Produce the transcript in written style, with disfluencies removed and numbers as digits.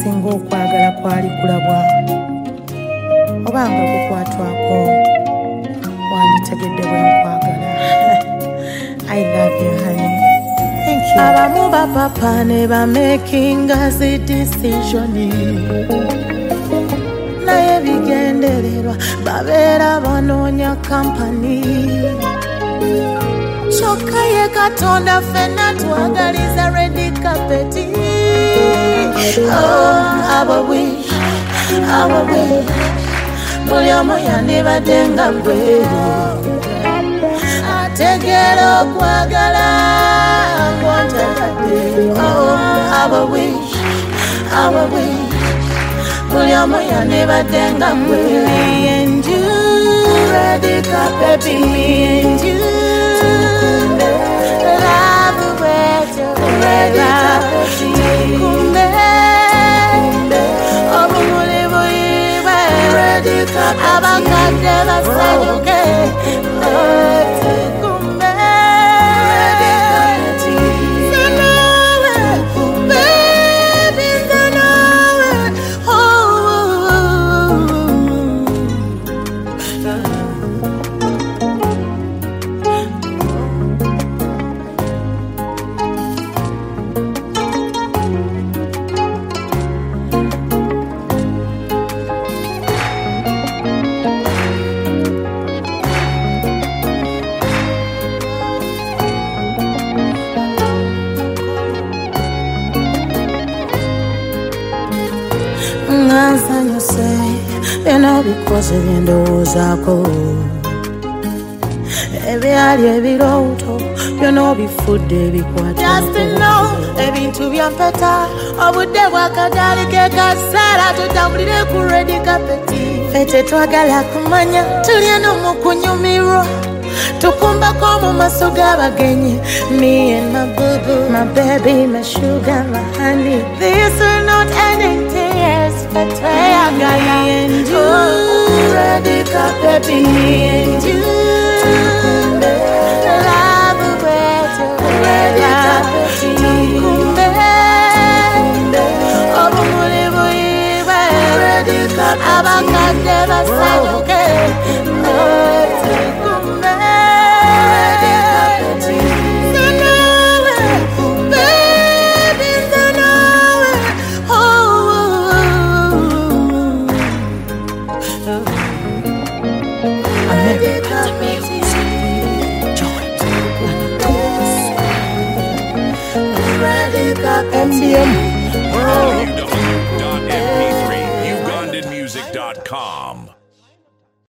singa okwagala kwali kulabwa oba nga kukwatwako wanditegedde bwe nkwagala. I love you, honey. Thank you. Abamu bapapa ne bamakinga zi decision naye bigendererwa babeera banoonya kampani kyokka ye Katonda ffenna twagaliza red carpet. Our wish buli omu yandibadde nga gwe ategeera okwagala ng'ontagadde. Our wish buli omu yandibadde nga gwe. Me and you, red carpet, me and you, love the way to red carpet. Obumuli buyiwe abakadde basanyuke tukumbe zanawe baby zanawe nsanyuse byonna obikoze byendowoozaako ebyali ebirooto byonna obifudde ebikwata ebintu byampeta obudde bwakadaali ke kasaala tutambulire ku red carpet. Ffe tetwagala kumanya tulya n'omu kunyumirwa tukumbako mu maaso g'abagenyi. Me and my boo-boo, my baby, my sugar, my honey, this will not end in tears but tweyagala. Me and you, red carpet, me and you, love the way to red carpet. Tukumbe obumuli buyiwe abakadde basanyuke tukumbe zanawe baby zanawe America music www.mp3ugandanmusic.com